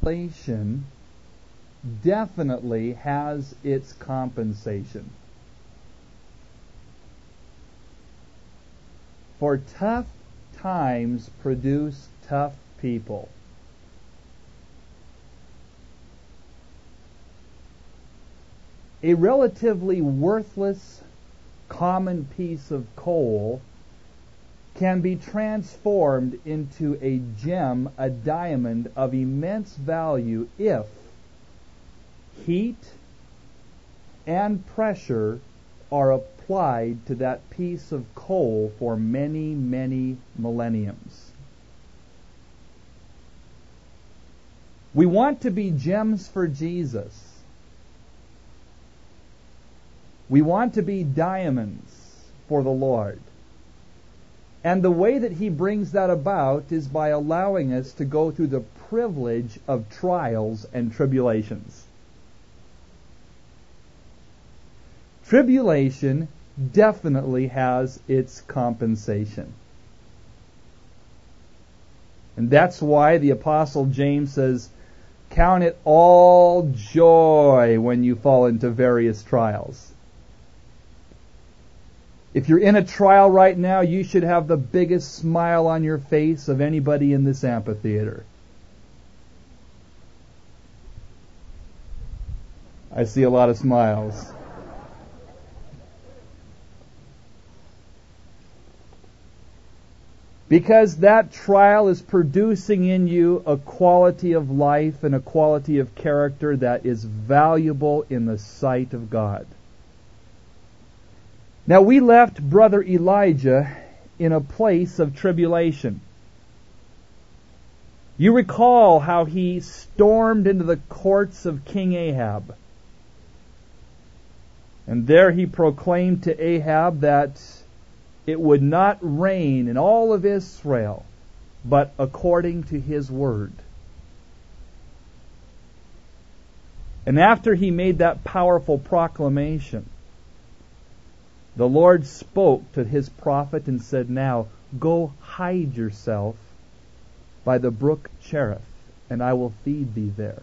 tribulation definitely has its compensation. For tough times produce tough people. A relatively worthless common piece of coal can be transformed into a gem, a diamond of immense value if heat and pressure are applied to that piece of coal for many, many millenniums. We want to be gems for Jesus. We want to be diamonds for the Lord. And the way that He brings that about is by allowing us to go through the privilege of trials and tribulations. Tribulation definitely has its compensation. And that's why the Apostle James says, "Count it all joy when you fall into various trials." If you're in a trial right now, you should have the biggest smile on your face of anybody in this amphitheater. I see a lot of smiles. Because that trial is producing in you a quality of life and a quality of character that is valuable in the sight of God. Now, we left Brother Elijah in a place of tribulation. You recall how he stormed into the courts of King Ahab. And there he proclaimed to Ahab that it would not rain in all of Israel, but according to his word. And after he made that powerful proclamation, the Lord spoke to his prophet and said, "Now go hide yourself by the brook Cherith, and I will feed thee there."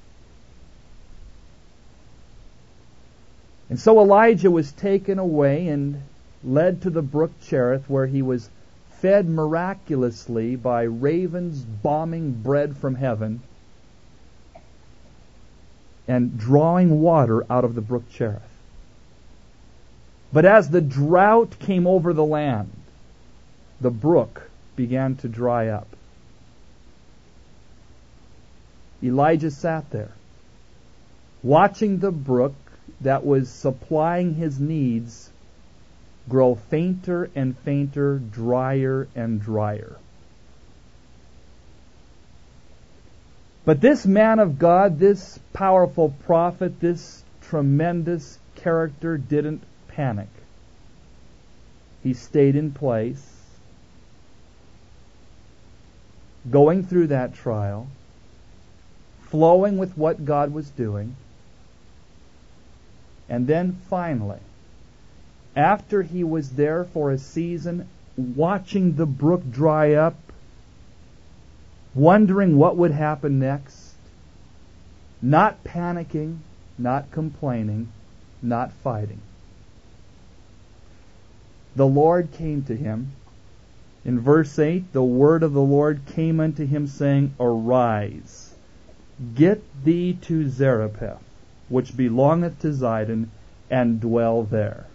And so Elijah was taken away and led to the brook Cherith, where he was fed miraculously by ravens bombing bread from heaven and drawing water out of the brook Cherith. But as the drought came over the land, the brook began to dry up. Elijah sat there, watching the brook that was supplying his needs grow fainter and fainter, drier and drier. But this man of God, this powerful prophet, this tremendous character didn't panic. He stayed in place, going through that trial, flowing with what God was doing, and then finally, after he was there for a season, watching the brook dry up, wondering what would happen next, not panicking, not complaining, not fighting, the Lord came to him. In verse 8, the word of the Lord came unto him, saying, "Arise, get thee to Zarephath, which belongeth to Zidon, and dwell there."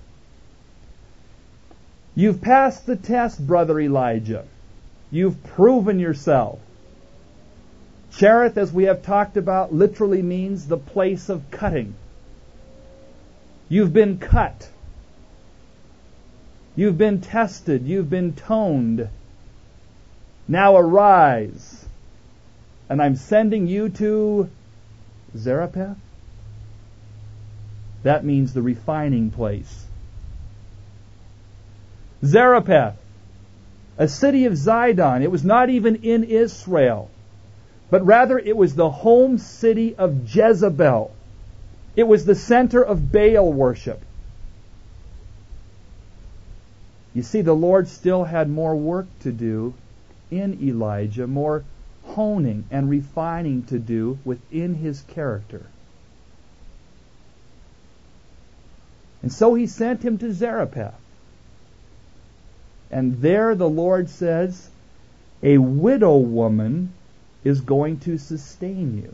You've passed the test, Brother Elijah. You've proven yourself. Cherith, as we have talked about, literally means the place of cutting. You've been cut. You've been tested. You've been toned. Now arise. And I'm sending you to Zarephath. That means the refining place. Zarephath, a city of Zidon. It was not even in Israel, but rather it was the home city of Jezebel. It was the center of Baal worship. You see, the Lord still had more work to do in Elijah, more honing and refining to do within his character. And so he sent him to Zarephath. And there the Lord says, a widow woman is going to sustain you.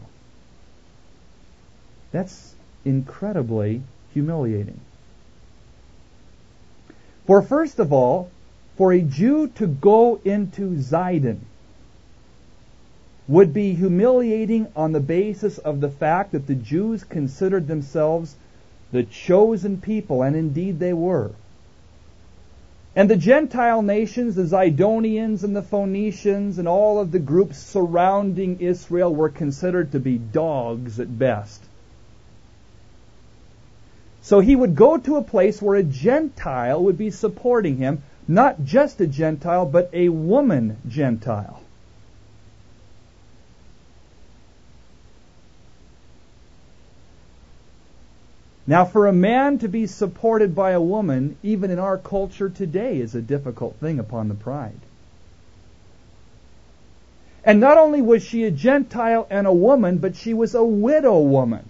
That's incredibly humiliating. For first of all, for a Jew to go into Zidon would be humiliating on the basis of the fact that the Jews considered themselves the chosen people, and indeed they were. And the Gentile nations, the Zidonians and the Phoenicians and all of the groups surrounding Israel were considered to be dogs at best. So he would go to a place where a Gentile would be supporting him, not just a Gentile, but a woman Gentile. Now, for a man to be supported by a woman, even in our culture today, is a difficult thing upon the pride. And not only was she a Gentile and a woman, but she was a widow woman.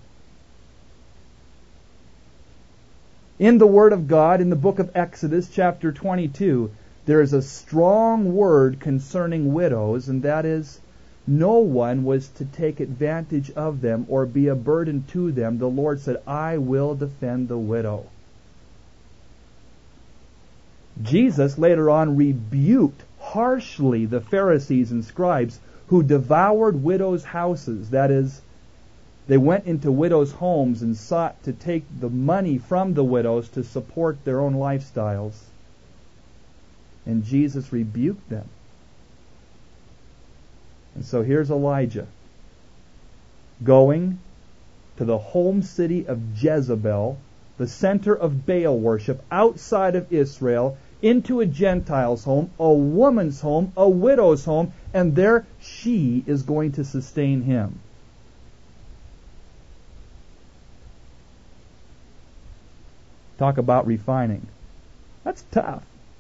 In the Word of God, in the book of Exodus, chapter 22, there is a strong word concerning widows, and that is, no one was to take advantage of them or be a burden to them. The Lord said, I will defend the widow. Jesus later on rebuked harshly the Pharisees and scribes who devoured widows' houses. That is, they went into widows' homes and sought to take the money from the widows to support their own lifestyles. And Jesus rebuked them. And so here's Elijah going to the home city of Jezebel, the center of Baal worship, outside of Israel, into a Gentile's home, a woman's home, a widow's home, and there she is going to sustain him. Talk about refining. That's tough.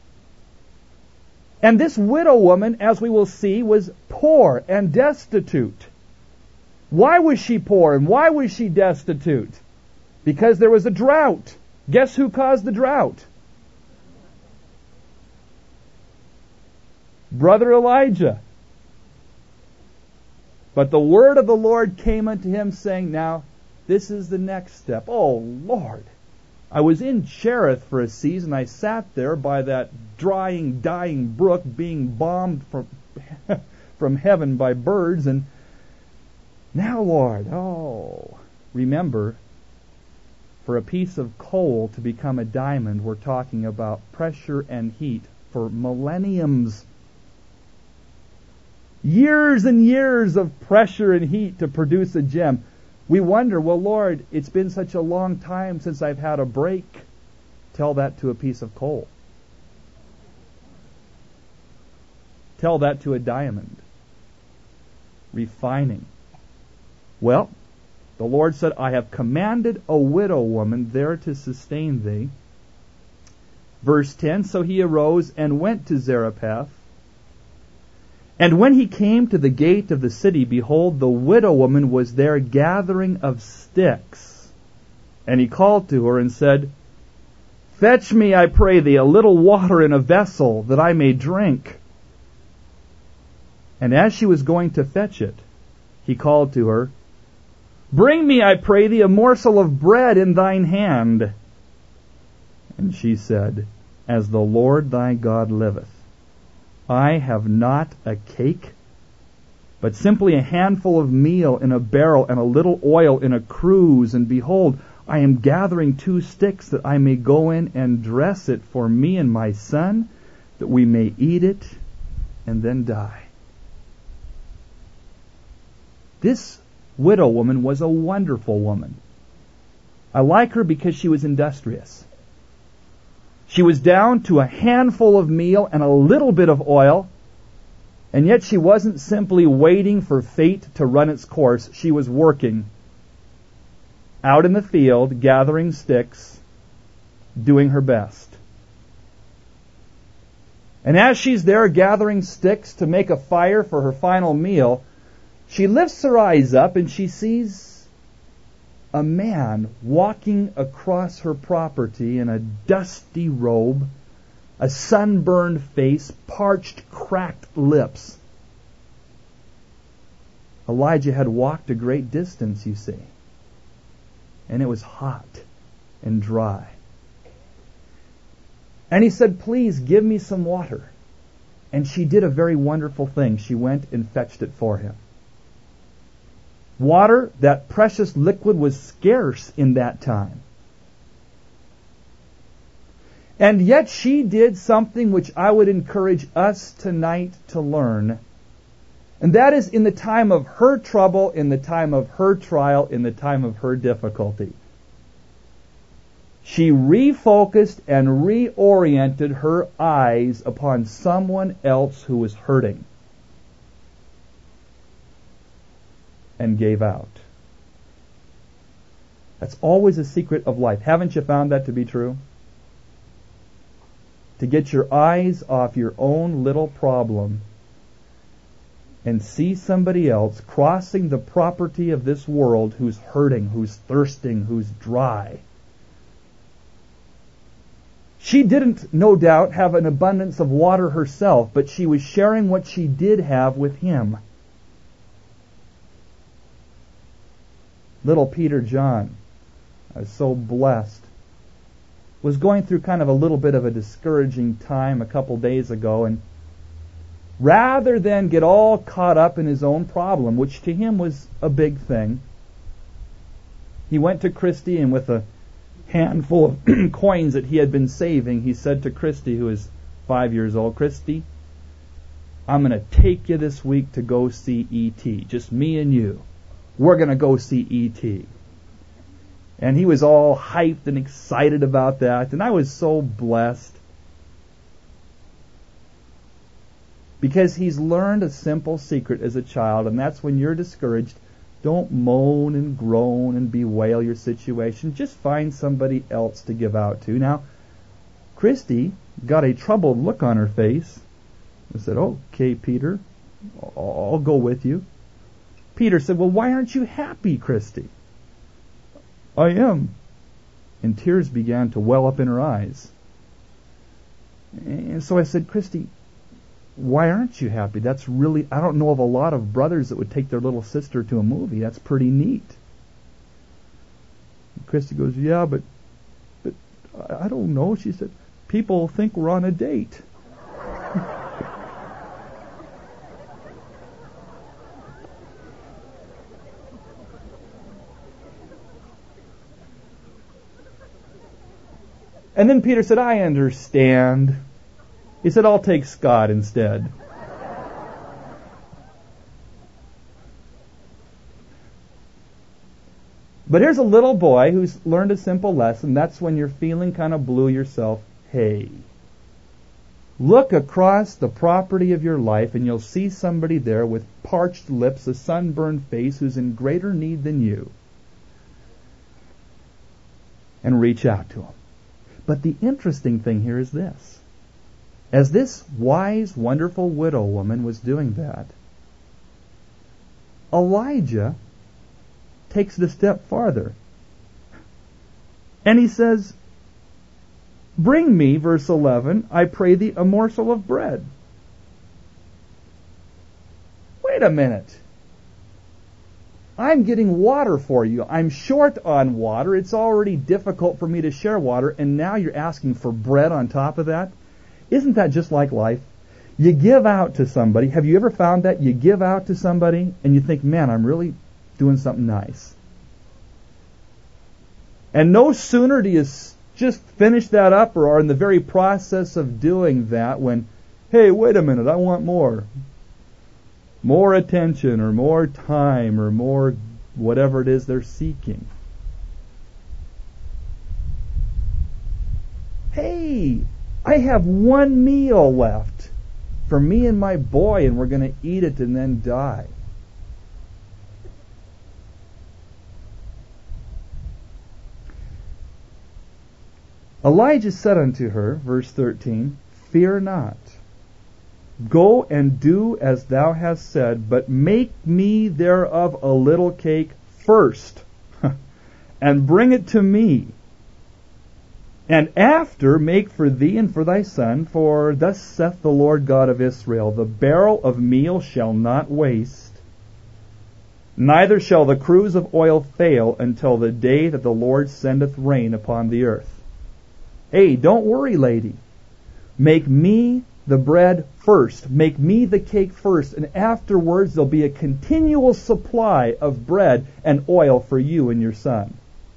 And this widow woman, as we will see, was poor and destitute. Why was she poor and why was she destitute? Because there was a drought. Guess who caused the drought? Brother Elijah. But the word of the Lord came unto him, saying, now, this is the next step. Oh, Lord. I was in Cherith for a season. I sat there by that drying, dying brook being bombed from heaven by birds. And now, Lord, remember, for a piece of coal to become a diamond, we're talking about pressure and heat for millenniums. Years and years of pressure and heat to produce a gem. We wonder, well, Lord, it's been such a long time since I've had a break. Tell that to a piece of coal. Tell that to a diamond. Refining. Well, the Lord said, I have commanded a widow woman there to sustain thee. Verse 10, so he arose and went to Zarephath. And when he came to the gate of the city, behold, the widow woman was there gathering of sticks. And he called to her and said, fetch me, I pray thee, a little water in a vessel, that I may drink. And as she was going to fetch it, he called to her, bring me, I pray thee, a morsel of bread in thine hand. And she said, as the Lord thy God liveth, I have not a cake, but simply a handful of meal in a barrel and a little oil in a cruse. And behold, I am gathering 2 sticks that I may go in and dress it for me and my son, that we may eat it and then die. This widow woman was a wonderful woman. I like her because she was industrious. She was down to a handful of meal and a little bit of oil, and yet she wasn't simply waiting for fate to run its course. She was working out in the field, gathering sticks, doing her best. And as she's there gathering sticks to make a fire for her final meal, She lifts her eyes up and she sees a man walking across her property in a dusty robe, a sunburned face, parched, cracked lips. Elijah had walked a great distance, you see, and it was hot and dry. And he said, "Please give me some water." And she did a very wonderful thing. She went and fetched it for him. Water, that precious liquid, was scarce in that time. And yet she did something which I would encourage us tonight to learn. And that is, in the time of her trouble, in the time of her trial, in the time of her difficulty, she refocused and reoriented her eyes upon someone else who was hurting and gave out. That's always a secret of life. Haven't you found that to be true? To get your eyes off your own little problem and see somebody else crossing the property of this world who's hurting, who's thirsting, who's dry. She didn't, no doubt, have an abundance of water herself, but she was sharing what she did have with him. Little Peter John, I was so blessed, was going through kind of a little bit of a discouraging time a couple days ago, and rather than get all caught up in his own problem, which to him was a big thing, he went to Christy, and with a handful of coins that he had been saving, he said to Christy, who is 5 years old, "Christy, I'm going to take you this week to go see E.T. Just me and you. We're going to go see E.T. And he was all hyped and excited about that, and I was so blessed. Because he's learned a simple secret as a child, and that's when you're discouraged, don't moan and groan and bewail your situation. Just find somebody else to give out to. Now, Christy got a troubled look on her face. I said, "Okay, Peter, I'll go with you." Peter said, "Well, why aren't you happy, Christy?" "I am." And tears began to well up in her eyes. And so I said, "Christy, why aren't you happy? That's really, I don't know of a lot of brothers that would take their little sister to a movie. That's pretty neat." And Christy goes, "Yeah, but I don't know." She said, "People think we're on a date." And then Peter said, "I understand." He said, "I'll take Scott instead." But here's a little boy who's learned a simple lesson. That's when you're feeling kind of blue yourself. Hey, look across the property of your life and you'll see somebody there with parched lips, a sunburned face, who's in greater need than you. And reach out to him. But the interesting thing here is this. As this wise, wonderful widow woman was doing that, Elijah takes it a step farther. And he says, "Bring me," verse 11, "I pray thee, a morsel of bread." Wait a minute. I'm getting water for you. I'm short on water. It's already difficult for me to share water, and now you're asking for bread on top of that? Isn't that just like life? You give out to somebody. Have you ever found that? You give out to somebody, and you think, man, I'm really doing something nice. And no sooner do you just finish that up or are in the very process of doing that when, hey, wait a minute, I want more. More attention or more time or more whatever it is they're seeking. Hey, I have one meal left for me and my boy, and we're going to eat it and then die. Elijah said unto her, verse 13, "Fear not, Go and do as thou hast said, but make me thereof a little cake first, and bring it to me. And after make for thee and for thy son, for thus saith the Lord God of Israel, the barrel of meal shall not waste, neither shall the cruse of oil fail until the day that the Lord sendeth rain upon the earth. Hey, don't worry, lady. Make me the bread first. Make me the cake first, and afterwards there'll be a continual supply of bread and oil for you and your son.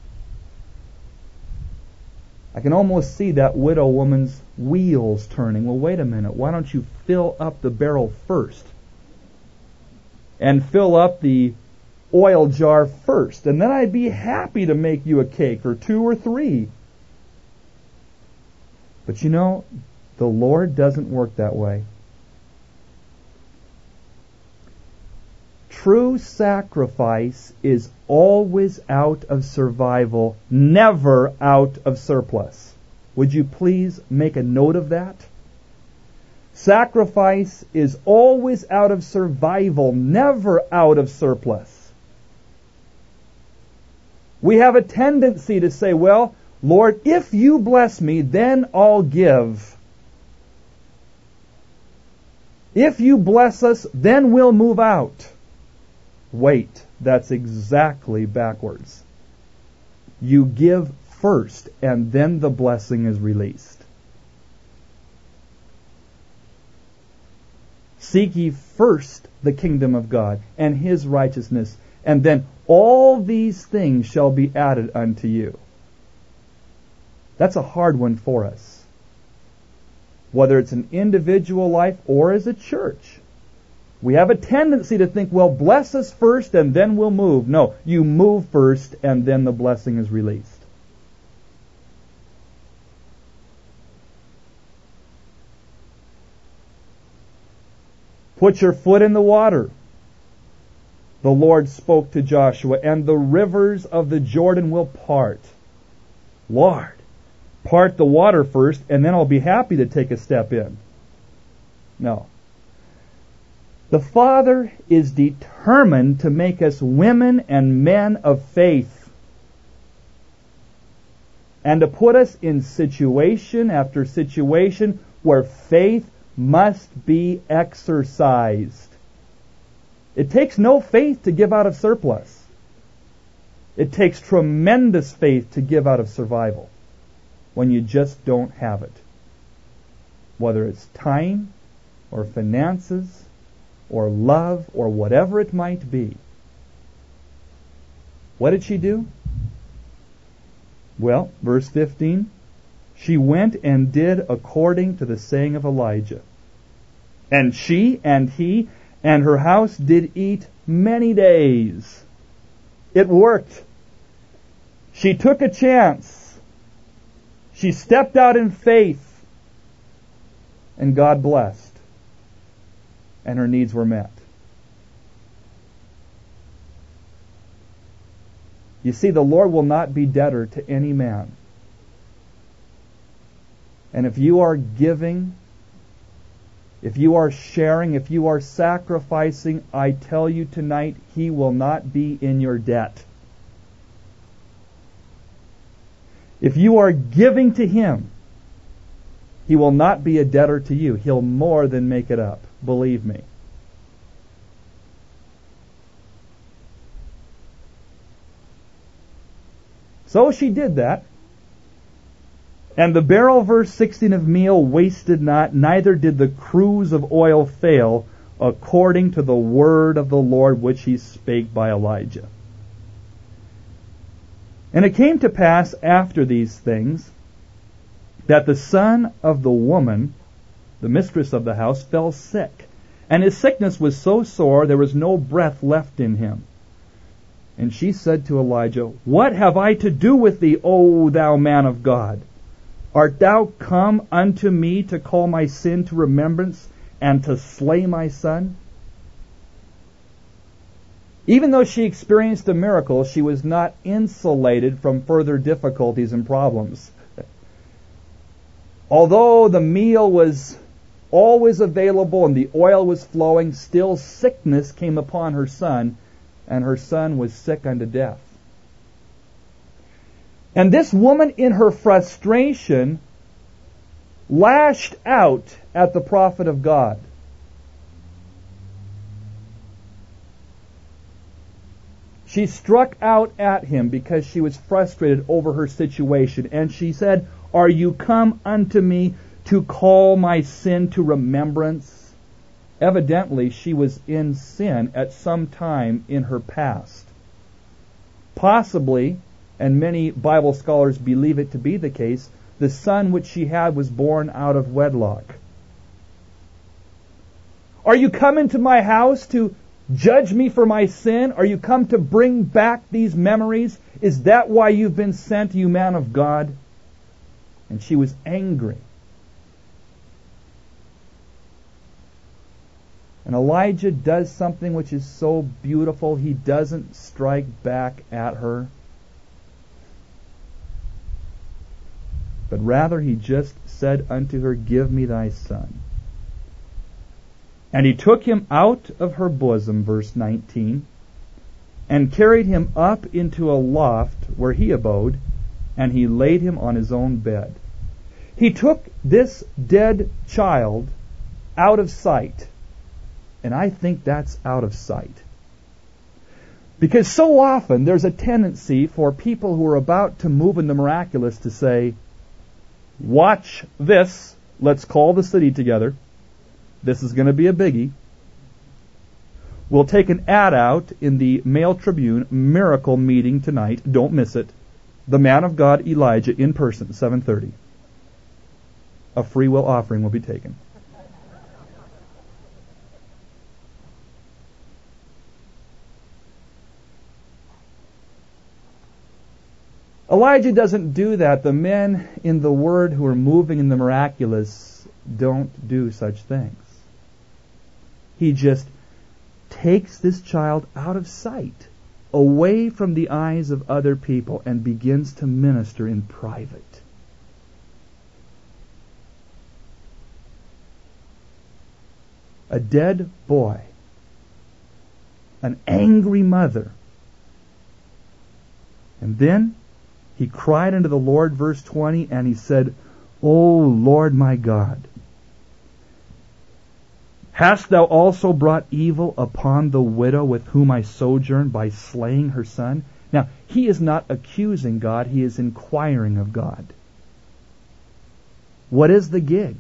I can almost see that widow woman's wheels turning. Well, wait a minute. Why don't you fill up the barrel first? And fill up the oil jar first. And then I'd be happy to make you a cake or 2 or 3. But you know, the Lord doesn't work that way. True sacrifice is always out of survival, never out of surplus. Would you please make a note of that? Sacrifice is always out of survival, never out of surplus. We have a tendency to say, well, Lord, if you bless me, then I'll give. If you bless us, then we'll move out. Wait, that's exactly backwards. You give first, and then the blessing is released. Seek ye first the kingdom of God and His righteousness, and then all these things shall be added unto you. That's a hard one for us. Whether it's an individual life or as a church. We have a tendency to think, well, bless us first and then we'll move. No, you move first and then the blessing is released. Put your foot in the water. The Lord spoke to Joshua, and the rivers of the Jordan will part. Lord, part the water first and then I'll be happy to take a step in. No. The Father is determined to make us women and men of faith, and to put us in situation after situation where faith must be exercised. It takes no faith to give out of surplus. It takes tremendous faith to give out of survival when you just don't have it. Whether it's time or finances or love, or whatever it might be. What did she do? Well, verse 15, she went and did according to the saying of Elijah. And she and he and her house did eat many days. It worked. She took a chance. She stepped out in faith, and God blessed. And her needs were met. You see, the Lord will not be debtor to any man. And if you are giving, if you are sharing, if you are sacrificing, I tell you tonight, He will not be in your debt. If you are giving to Him, He will not be a debtor to you. He'll more than make it up. Believe me. So she did that. And the barrel, verse 16, of meal wasted not, neither did the cruse of oil fail, according to the word of the Lord which He spake by Elijah. And it came to pass after these things, that the son of the woman, the mistress of the house, fell sick. And his sickness was so sore, there was no breath left in him. And she said to Elijah, What have I to do with thee, O thou man of God? Art thou come unto me to call my sin to remembrance, and to slay my son? Even though she experienced a miracle, she was not insulated from further difficulties and problems. Although the meal was all was available and the oil was flowing, still sickness came upon her son, and her son was sick unto death. And this woman, in her frustration, lashed out at the prophet of God. She struck out at him because she was frustrated over her situation. And she said, "Are you come unto me to call my sin to remembrance?" Evidently, she was in sin at some time in her past. Possibly, and many Bible scholars believe it to be the case, the son which she had was born out of wedlock. "Are you come into my house to judge me for my sin? Are you come to bring back these memories? Is that why you've been sent, you man of God?" And she was angry. And Elijah does something which is so beautiful. He doesn't strike back at her, but rather he just said unto her, "Give me thy son." And he took him out of her bosom, verse 19, and carried him up into a loft where he abode, and he laid him on his own bed. He took this dead child out of sight. And I think that's out of sight. Because so often there's a tendency for people who are about to move in the miraculous to say, "Watch this. Let's call the city together. This is going to be a biggie. We'll take an ad out in the Mail Tribune, miracle meeting tonight. Don't miss it. The man of God, Elijah, in person, 7:30. A free will offering will be taken." Elijah doesn't do that. The men in the Word who are moving in the miraculous don't do such things. He just takes this child out of sight, away from the eyes of other people, and begins to minister in private. A dead boy, an angry mother, and then he cried unto the Lord, verse 20, and he said, "O Lord my God, hast thou also brought evil upon the widow with whom I sojourn by slaying her son?" Now, he is not accusing God, he is inquiring of God. What is the gig?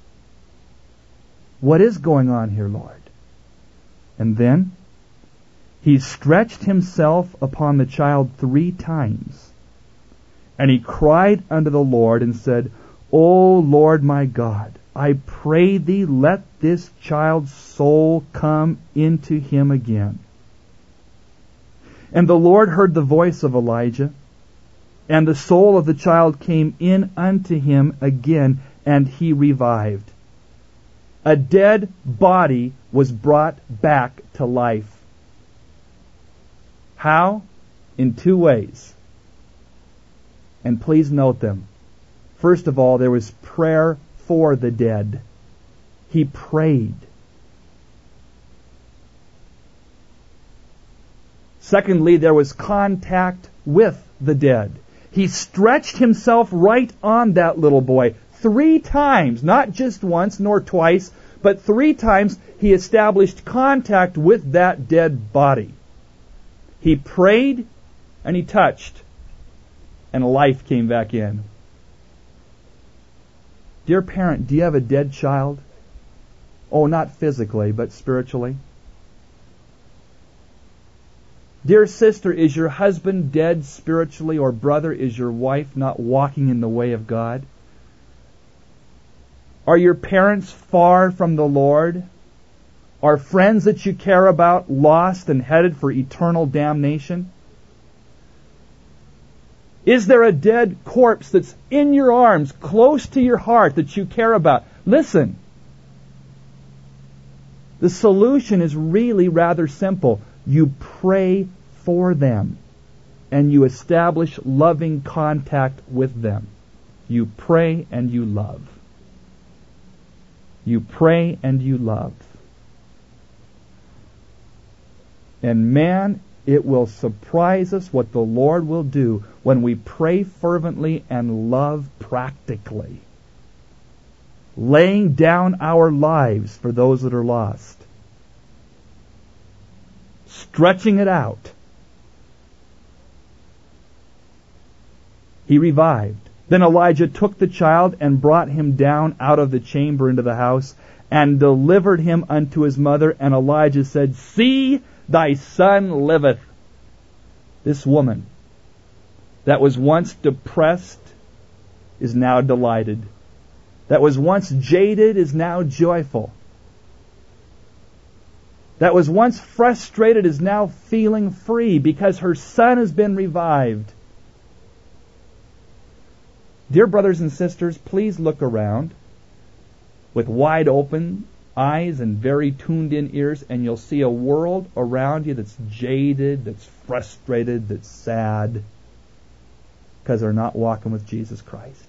What is going on here, Lord? And then he stretched himself upon the child 3 times. And he cried unto the Lord and said, "O Lord my God, I pray thee, let this child's soul come into him again." And the Lord heard the voice of Elijah, and the soul of the child came in unto him again, and he revived. A dead body was brought back to life. How? In 2 ways. And please note them. First of all, there was prayer for the dead. He prayed. Secondly, there was contact with the dead. He stretched himself right on that little boy 3 times, not just once nor twice, but 3 times he established contact with that dead body. He prayed and he touched, and life came back in. Dear parent, do you have a dead child? Oh, not physically, but spiritually. Dear sister, is your husband dead spiritually, or brother, is your wife not walking in the way of God? Are your parents far from the Lord? Are friends that you care about lost and headed for eternal damnation? Is there a dead corpse that's in your arms, close to your heart, that you care about? Listen. The solution is really rather simple. You pray for them, and you establish loving contact with them. You pray and you love. You pray and you love. And man, it will surprise us what the Lord will do when we pray fervently and love practically, laying down our lives for those that are lost, stretching it out. He revived. Then Elijah took the child and brought him down out of the chamber into the house and delivered him unto his mother. And Elijah said, See, thy son liveth. This woman that was once depressed is now delighted. That was once jaded is now joyful. That was once frustrated is now feeling free because her son has been revived. Dear brothers and sisters, please look around with wide open eyes and very tuned in ears, and you'll see a world around you that's jaded, that's frustrated, that's sad, because they're not walking with Jesus Christ.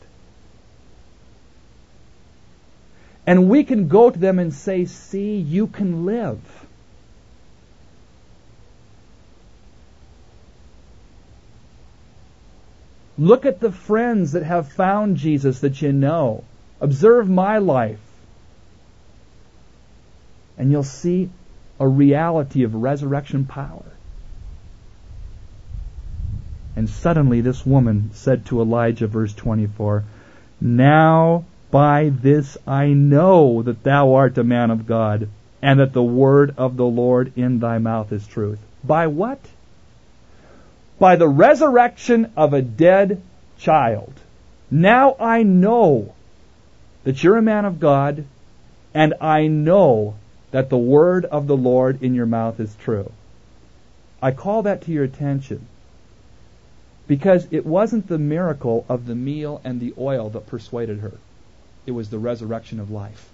And we can go to them and say, see, you can live. Look at the friends that have found Jesus that you know. Observe my life. And you'll see a reality of resurrection power. And suddenly this woman said to Elijah, verse 24, Now by this I know that thou art a man of God, and that the word of the Lord in thy mouth is truth. By what? By the resurrection of a dead child. Now I know that you're a man of God, and I know that the word of the Lord in your mouth is true. I call that to your attention because it wasn't the miracle of the meal and the oil that persuaded her. It was the resurrection of life.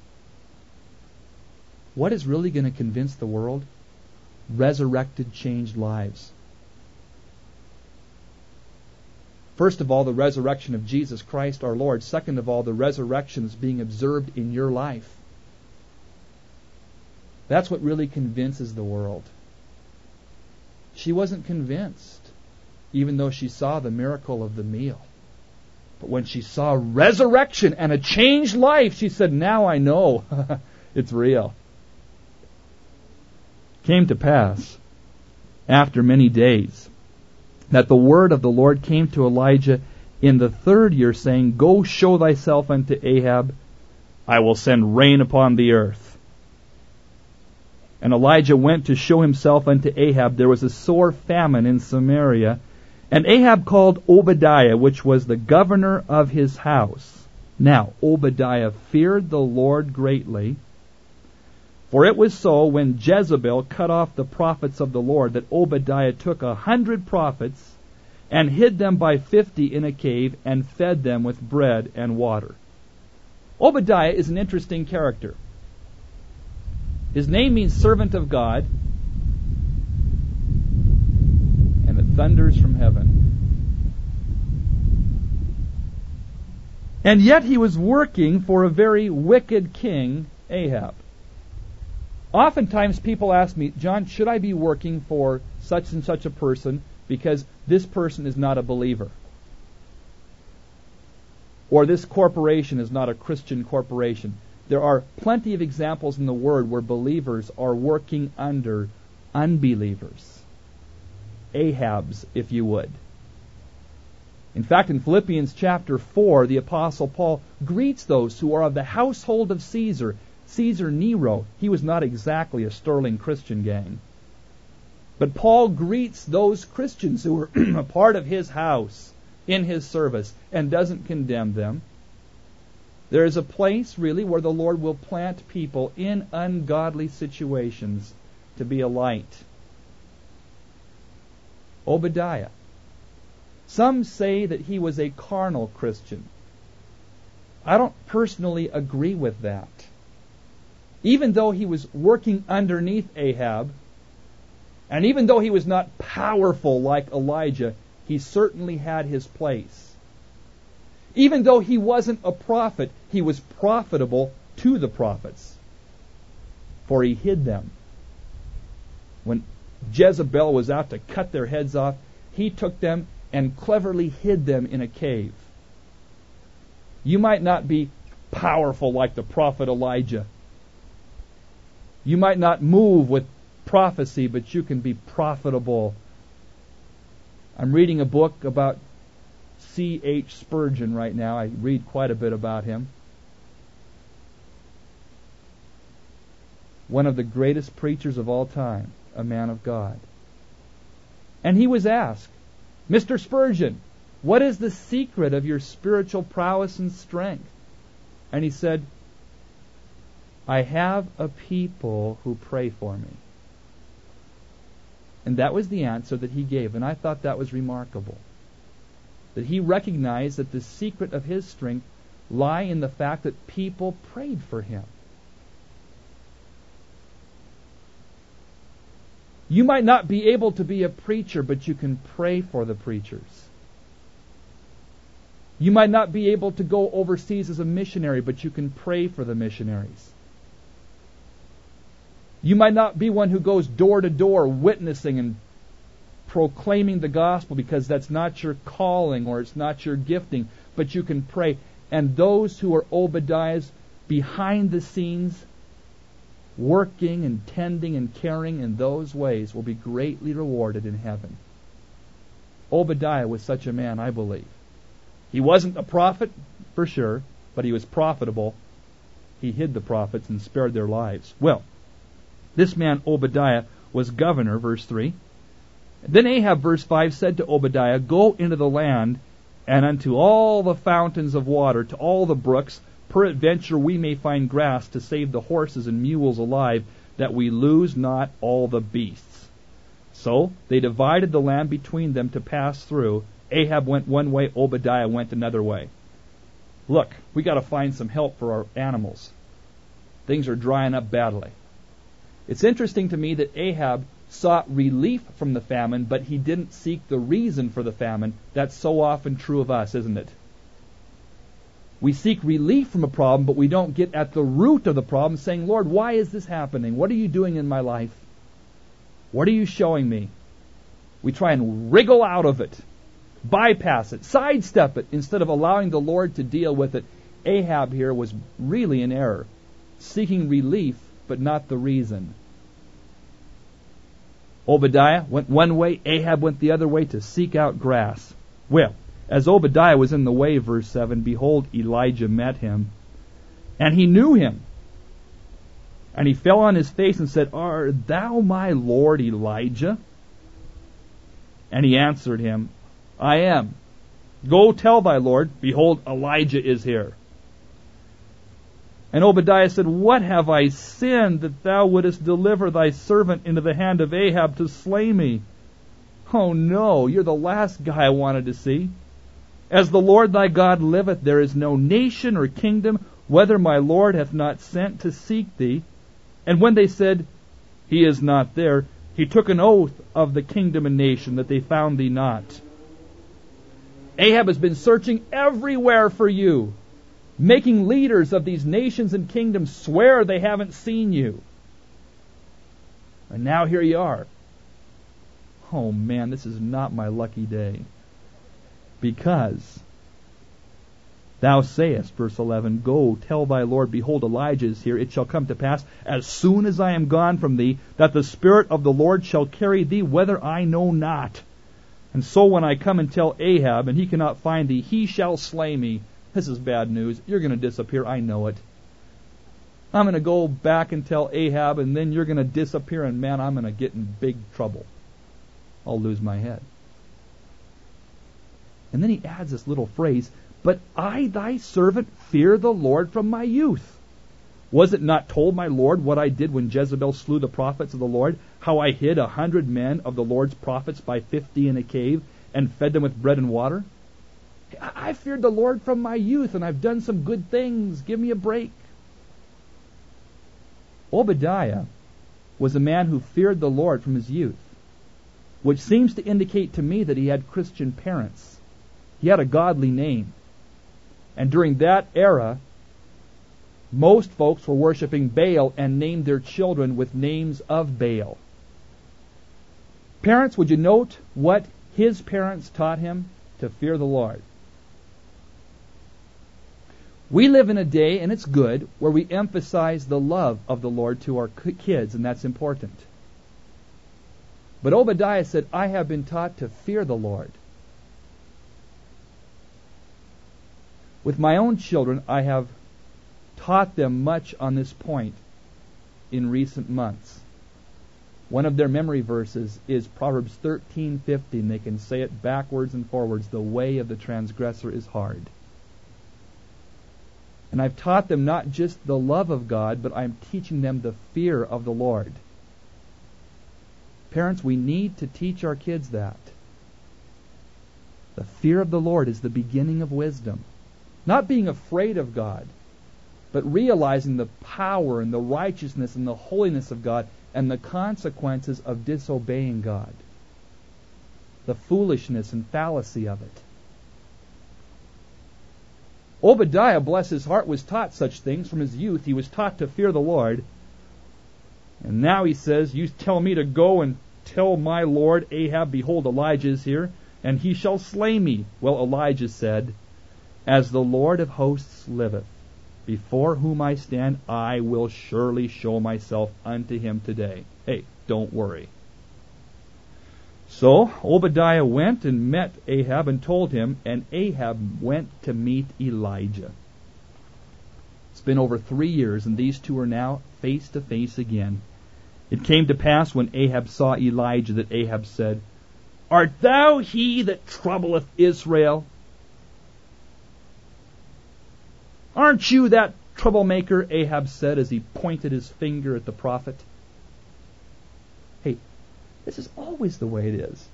What is really going to convince the world? Resurrected, changed lives. First of all, the resurrection of Jesus Christ our Lord. Second of all, the resurrection is being observed in your life. That's what really convinces the world. She wasn't convinced, even though she saw the miracle of the meal. But when she saw resurrection and a changed life, she said, now I know it's real. Came to pass, after many days, that the word of the Lord came to Elijah in the 3rd year, saying, Go show thyself unto Ahab, I will send rain upon the earth. And Elijah went to show himself unto Ahab. There was a sore famine in Samaria. And Ahab called Obadiah, which was the governor of his house. Now, Obadiah feared the Lord greatly, for it was so when Jezebel cut off the prophets of the Lord that Obadiah took 100 prophets and hid them by 50 in a cave and fed them with bread and water. Obadiah is an interesting character. His name means servant of God, and it thunders from heaven. And yet he was working for a very wicked king, Ahab. Oftentimes people ask me, John, should I be working for such and such a person because this person is not a believer? Or this corporation is not a Christian corporation? There are plenty of examples in the Word where believers are working under unbelievers. Ahabs, if you would. In fact, in Philippians chapter 4, the Apostle Paul greets those who are of the household of Caesar. Caesar Nero, he was not exactly a sterling Christian gang. But Paul greets those Christians who were a part of his house, in his service, and doesn't condemn them. There is a place, really, where the Lord will plant people in ungodly situations to be a light. Obadiah. Some say that he was a carnal Christian. I don't personally agree with that. Even though he was working underneath Ahab, and even though he was not powerful like Elijah, he certainly had his place. Even though he wasn't a prophet, he was profitable to the prophets, for he hid them. When Jezebel was out to cut their heads off, he took them and cleverly hid them in a cave. You might not be powerful like the prophet Elijah. You might not move with prophecy, but you can be profitable. I'm reading a book about C.H. Spurgeon right now. I read quite a bit about him. One of the greatest preachers of all time, a man of God. And he was asked, Mr. Spurgeon, what is the secret of your spiritual prowess and strength? And he said, I have a people who pray for me. And that was the answer that he gave, and I thought that was remarkable. That he recognized that the secret of his strength lie in the fact that people prayed for him. You might not be able to be a preacher, but you can pray for the preachers. You might not be able to go overseas as a missionary, but you can pray for the missionaries. You might not be one who goes door to door witnessing and proclaiming the gospel because that's not your calling or it's not your gifting, but you can pray. And those who are Obadiah's behind the scenes, working and tending and caring in those ways, will be greatly rewarded in heaven. Obadiah was such a man, I believe. He wasn't a prophet, for sure, but he was profitable. He hid the prophets and spared their lives. Well, this man Obadiah was governor, verse 3. Then Ahab, verse 5, said to Obadiah, Go into the land, and unto all the fountains of water, to all the brooks, peradventure we may find grass to save the horses and mules alive, that we lose not all the beasts. So they divided the land between them to pass through. Ahab went one way, Obadiah went another way. Look, we got to find some help for our animals. Things are drying up badly. It's interesting to me that Ahab sought relief from the famine, but he didn't seek the reason for the famine. That's so often true of us, isn't it? We seek relief from a problem, but we don't get at the root of the problem, saying, Lord, why is this happening? What are you doing in my life? What are you showing me? We try and wriggle out of it, bypass it, sidestep it, instead of allowing the Lord to deal with it. Ahab here was really in error, seeking relief, but not the reason. Obadiah went one way, Ahab went the other way to seek out grass. Well, as Obadiah was in the way, verse 7, behold, Elijah met him, and he knew him. And he fell on his face and said, Art thou my Lord Elijah? And he answered him, I am. Go tell thy Lord, behold, Elijah is here. And Obadiah said, What have I sinned that thou wouldest deliver thy servant into the hand of Ahab to slay me? Oh no, you're the last guy I wanted to see. As the Lord thy God liveth, there is no nation or kingdom, whether my Lord hath not sent to seek thee. And when they said, He is not there, he took an oath of the kingdom and nation that they found thee not. Ahab has been searching everywhere for you, making leaders of these nations and kingdoms swear they haven't seen you. And now here you are. Oh man, this is not my lucky day. Because thou sayest, verse 11, Go, tell thy Lord, behold, Elijah is here. It shall come to pass, as soon as I am gone from thee, that the Spirit of the Lord shall carry thee, whither I know not. And so when I come and tell Ahab, and he cannot find thee, he shall slay me. This is bad news. You're going to disappear. I know it. I'm going to go back and tell Ahab, and then you're going to disappear, and man, I'm going to get in big trouble. I'll lose my head. And then he adds this little phrase, But I, thy servant, fear the Lord from my youth. Was it not told my Lord what I did when Jezebel slew the prophets of the Lord, how I hid 100 men of the Lord's prophets by 50 in a cave, and fed them with bread and water? I feared the Lord from my youth, and I've done some good things. Give me a break. Obadiah was a man who feared the Lord from his youth, which seems to indicate to me that he had Christian parents. He had a godly name. And during that era, Most folks were worshiping Baal and named their children with names of Baal. Parents, would you note what his parents taught him? To fear the Lord. We live in a day, and it's good, where we emphasize the love of the Lord to our kids, and that's important. But Obadiah said, I have been taught to fear the Lord. With my own children, I have taught them much on this point in recent months. One of their memory verses is Proverbs 13:15. They can say it backwards and forwards. The way of the transgressor is hard. And I've taught them not just the love of God, but I'm teaching them the fear of the Lord. Parents, we need to teach our kids that. The fear of the Lord is the beginning of wisdom. Not being afraid of God, but realizing the power and the righteousness and the holiness of God and the consequences of disobeying God. The foolishness and fallacy of it. Obadiah, bless his heart, was taught such things from his youth. He was taught to fear the Lord. And now he says, you tell me to go and tell my lord Ahab, behold, Elijah is here, and he shall slay me. Well, Elijah said, as the Lord of hosts liveth, before whom I stand, I will surely show myself unto him today. Hey, don't worry. So Obadiah went and met Ahab and told him, and Ahab went to meet Elijah. It's been over 3 years, and these two are now face to face again. It came to pass when Ahab saw Elijah that Ahab said, Art thou he that troubleth Israel? Aren't you that troublemaker? Ahab said as he pointed his finger at the prophet. Hey, this is always the way it is.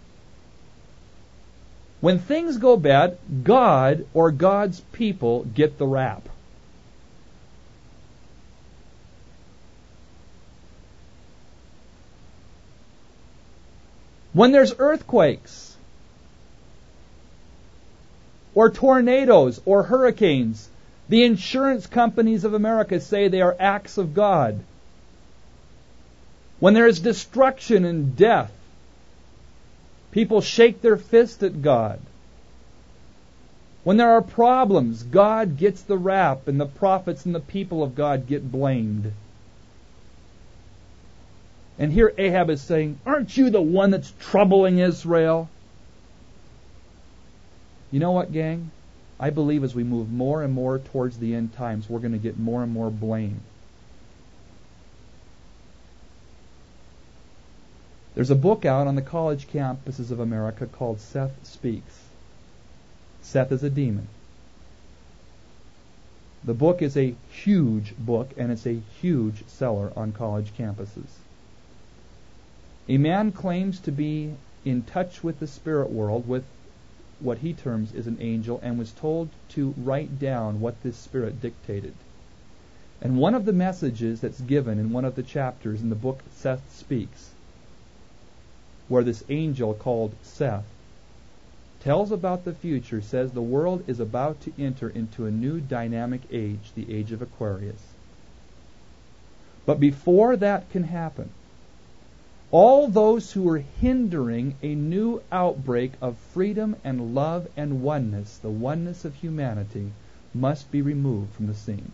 When things go bad, God or God's people get the rap. When there's earthquakes, or tornadoes, or hurricanes, the insurance companies of America say they are acts of God. When there is destruction and death, people shake their fist at God. When there are problems, God gets the rap, and the prophets and the people of God get blamed. And here Ahab is saying, aren't you the one that's troubling Israel? You know what, gang? I believe as we move more and more towards the end times, we're going to get more and more blame. There's a book out on the college campuses of America called Seth Speaks. Seth is a demon. The book is a huge book, and it's a huge seller on college campuses. A man claims to be in touch with the spirit world, with what he terms is an angel, and was told to write down what this spirit dictated. And one of the messages that's given in one of the chapters in the book Seth Speaks, where this angel called Seth tells about the future, says the world is about to enter into a new dynamic age, the age of Aquarius. But before that can happen, all those who are hindering a new outbreak of freedom and love and oneness, the oneness of humanity, must be removed from the scene.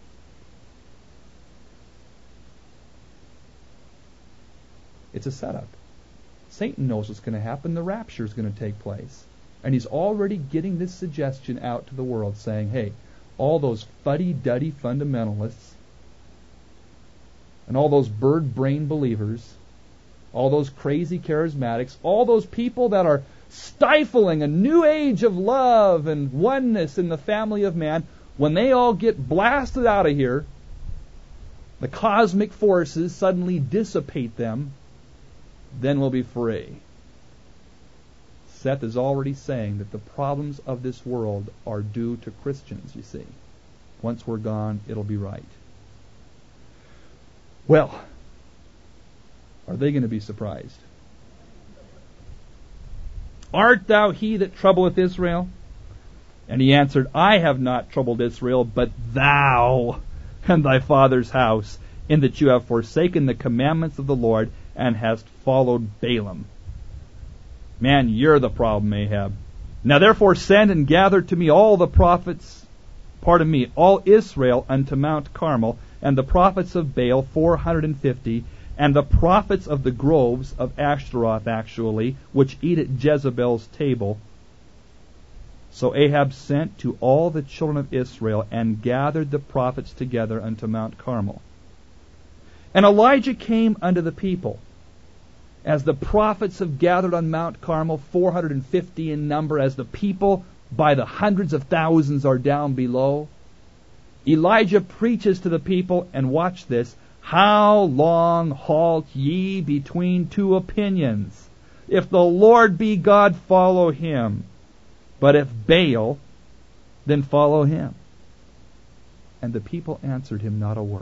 It's a setup. Satan knows what's going to happen. The rapture is going to take place. And he's already getting this suggestion out to the world, saying, hey, all those fuddy-duddy fundamentalists and all those bird-brain believers, all those crazy charismatics, all those people that are stifling a new age of love and oneness in the family of man, when they all get blasted out of here, the cosmic forces suddenly dissipate them, then we'll be free. Seth is already saying that the problems of this world are due to Christians, you see. Once we're gone, it'll be right. Well, are they going to be surprised? Art thou he that troubleth Israel? And he answered, I have not troubled Israel, but thou and thy father's house, in that you have forsaken the commandments of the Lord, and hast followed Balaam. Man, you're the problem, Ahab. Now therefore send and gather to me all the prophets, all Israel unto Mount Carmel, and the prophets of Baal 450, and the prophets of the groves of Ashtaroth, which eat at Jezebel's table. So Ahab sent to all the children of Israel, and gathered the prophets together unto Mount Carmel. And Elijah came unto the people. As the prophets have gathered on Mount Carmel, 450 in number, as the people by the hundreds of thousands are down below, Elijah preaches to the people, and watch this, how long halt ye between two opinions? If the Lord be God, follow him. But if Baal, then follow him. And the people answered him not a word.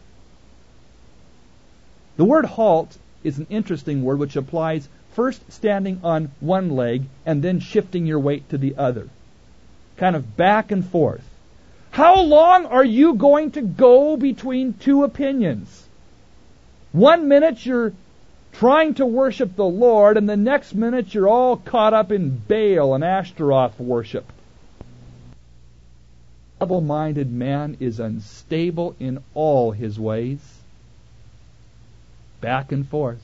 The word halt is an interesting word which applies first standing on one leg and then shifting your weight to the other. Kind of back and forth. How long are you going to go between two opinions? 1 minute you're trying to worship the Lord, and the next minute you're all caught up in Baal and Ashtaroth worship. Double-minded man is unstable in all his ways. Back and forth.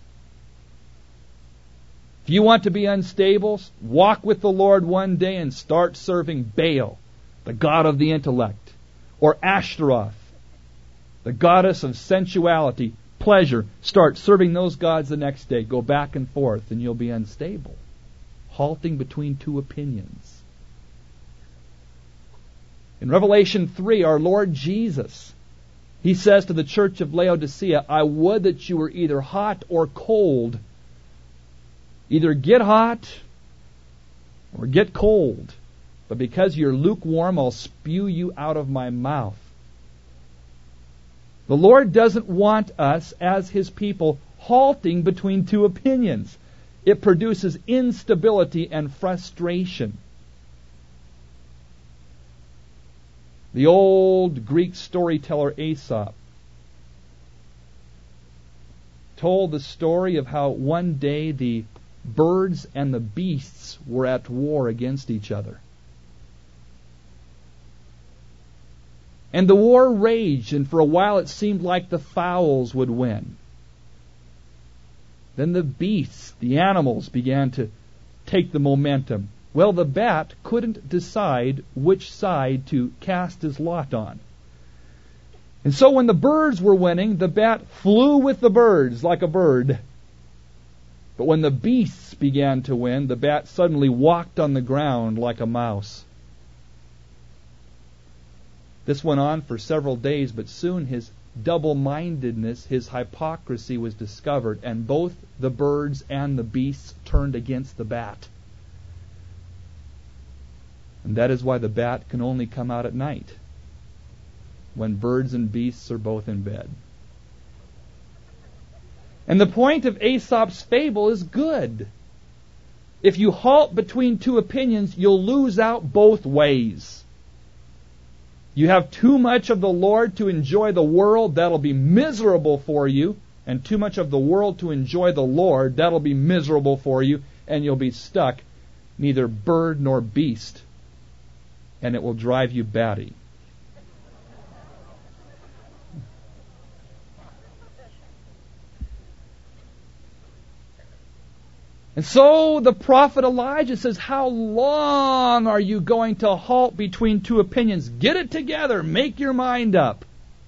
If you want to be unstable, walk with the Lord one day and start serving Baal, the god of the intellect, or Ashtaroth, the goddess of sensuality, pleasure. Start serving those gods the next day. Go back and forth, and you'll be unstable, halting between two opinions. In Revelation 3, our Lord Jesus, he says to the church of Laodicea, I would that you were either hot or cold. Either get hot or get cold. But because you're lukewarm, I'll spew you out of my mouth. The Lord doesn't want us, as his people, halting between two opinions. It produces instability and frustration. The old Greek storyteller Aesop told the story of how one day the birds and the beasts were at war against each other. And the war raged, and for a while it seemed like the fowls would win. Then the beasts, the animals, began to take the momentum. Well, the bat couldn't decide which side to cast his lot on. And so when the birds were winning, the bat flew with the birds like a bird. But when the beasts began to win, the bat suddenly walked on the ground like a mouse. This went on for several days, but soon his double-mindedness, his hypocrisy was discovered, and both the birds and the beasts turned against the bat. And that is why the bat can only come out at night, when birds and beasts are both in bed. And the point of Aesop's fable is good. If you halt between two opinions, you'll lose out both ways. You have too much of the Lord to enjoy the world, that'll be miserable for you. And too much of the world to enjoy the Lord, that'll be miserable for you. And you'll be stuck, neither bird nor beast. And it will drive you batty. And so the prophet Elijah says, how long are you going to halt between two opinions? Get it together. Make your mind up.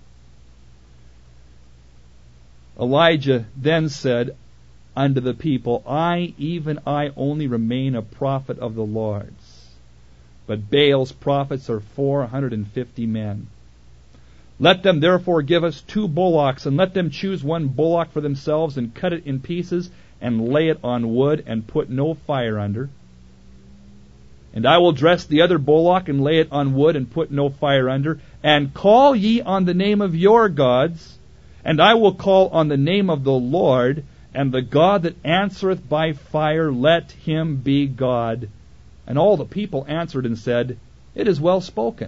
Elijah then said unto the people, even I only remain a prophet of the Lord's. But Baal's prophets are 450 men. Let them therefore give us 2 bullocks, and let them choose 1 bullock for themselves, and cut it in pieces, and lay it on wood, and put no fire under. And I will dress the other bullock, and lay it on wood, and put no fire under. And call ye on the name of your gods, and I will call on the name of the Lord, and the God that answereth by fire, let him be God. And all the people answered and said, It is well spoken.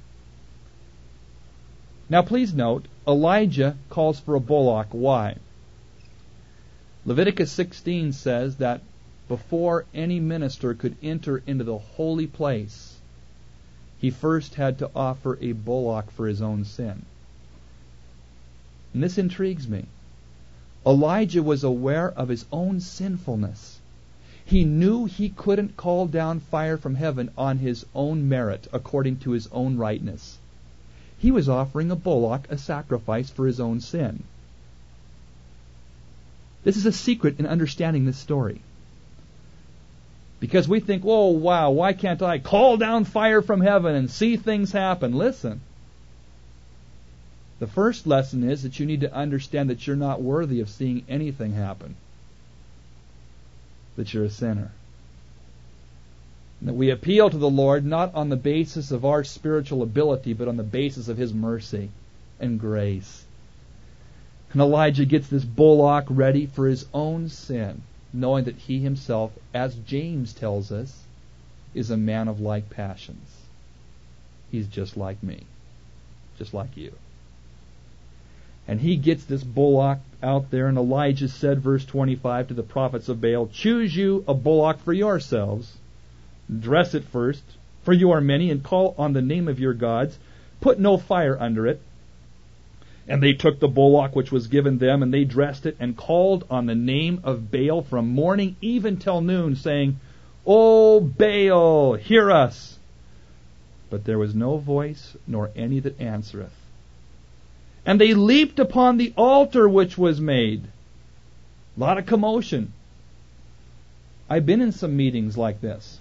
Now please note, Elijah calls for a bullock. Why? Leviticus 16 says that before any minister could enter into the holy place, he first had to offer a bullock for his own sin. And this intrigues me. Elijah was aware of his own sinfulness. He knew he couldn't call down fire from heaven on his own merit, according to his own rightness. He was offering a bullock, a sacrifice for his own sin. This is a secret in understanding this story. Because we think, oh, wow, why can't I call down fire from heaven and see things happen? Listen. The first lesson is that you need to understand that you're not worthy of seeing anything happen. That you're a sinner. And that we appeal to the Lord not on the basis of our spiritual ability, but on the basis of His mercy and grace. And Elijah gets this bullock ready for his own sin, knowing that he himself, as James tells us, is a man of like passions. He's just like me, just like you. And he gets this bullock out there, and Elijah said, verse 25, to the prophets of Baal, Choose you a bullock for yourselves, dress it first, for you are many, and call on the name of your gods. Put no fire under it. And they took the bullock which was given them, and they dressed it, and called on the name of Baal from morning even till noon, saying, O Baal, hear us. But there was no voice, nor any that answereth. And they leaped upon the altar which was made. A lot of commotion. I've been in some meetings like this.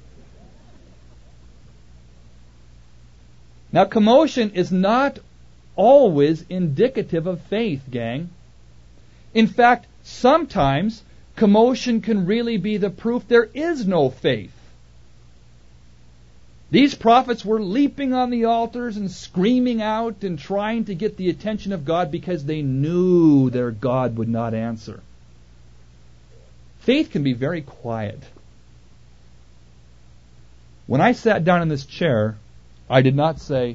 Now, commotion is not always indicative of faith, gang. In fact, sometimes commotion can really be the proof there is no faith. These prophets were leaping on the altars and screaming out and trying to get the attention of God because they knew their God would not answer. Faith can be very quiet. When I sat down in this chair, I did not say,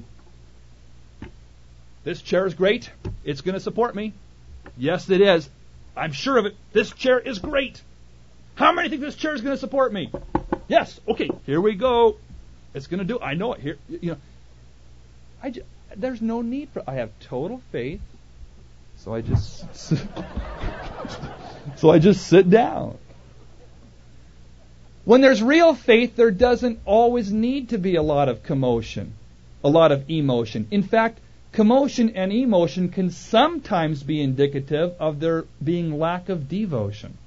This chair is great. It's going to support me. Yes, it is. I'm sure of it. This chair is great. How many think this chair is going to support me? Yes. Okay, here we go. It's going to do. I know it. Here, there's no need for. I have total faith, so I just sit down. When there's real faith, there doesn't always need to be a lot of commotion, a lot of emotion. In fact, commotion and emotion can sometimes be indicative of there being lack of devotion.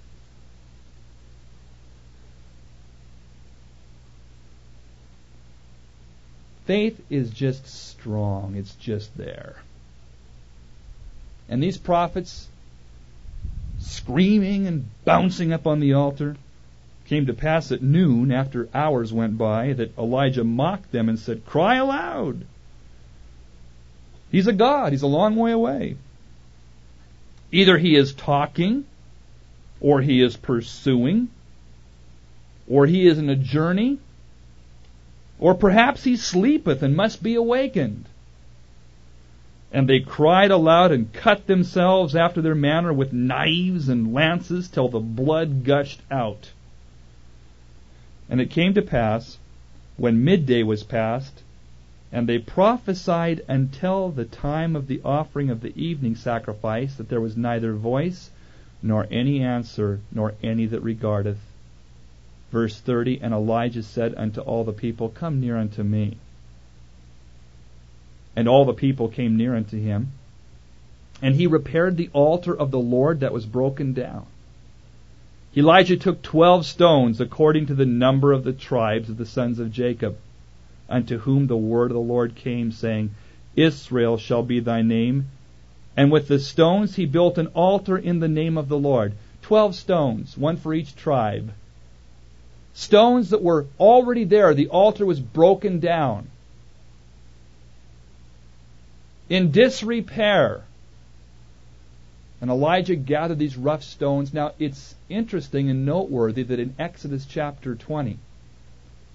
Faith is just strong. It's just there. And these prophets, screaming and bouncing up on the altar, came to pass at noon, after hours went by, that Elijah mocked them and said, Cry aloud! He's a god. He's a long way away. Either he is talking, or he is pursuing, or he is in a journey, or perhaps he sleepeth and must be awakened. And they cried aloud and cut themselves after their manner with knives and lances till the blood gushed out. And it came to pass, when midday was past, and they prophesied until the time of the offering of the evening sacrifice, that there was neither voice, nor any answer, nor any that regardeth. Verse 30, And Elijah said unto all the people, Come near unto me. And all the people came near unto him. And he repaired the altar of the Lord that was broken down. Elijah took 12 stones, according to the number of the tribes of the sons of Jacob, unto whom the word of the Lord came, saying, Israel shall be thy name. And with the stones he built an altar in the name of the Lord. 12 stones, one for each tribe. Stones that were already there. The altar was broken down, in disrepair. And Elijah gathered these rough stones. Now, it's interesting and noteworthy that in Exodus chapter 20,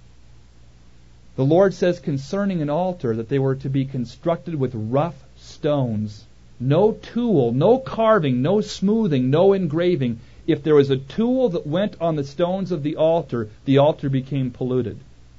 The Lord says concerning an altar that they were to be constructed with rough stones. No tool, no carving, no smoothing, no engraving. If there was a tool that went on the stones of the altar became polluted.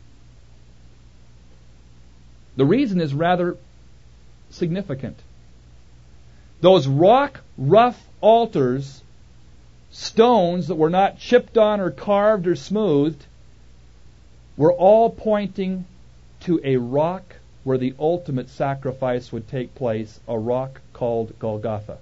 The reason is rather significant. Those rock, rough altars, stones that were not chipped on or carved or smoothed, were all pointing to a rock where the ultimate sacrifice would take place, a rock called Golgotha.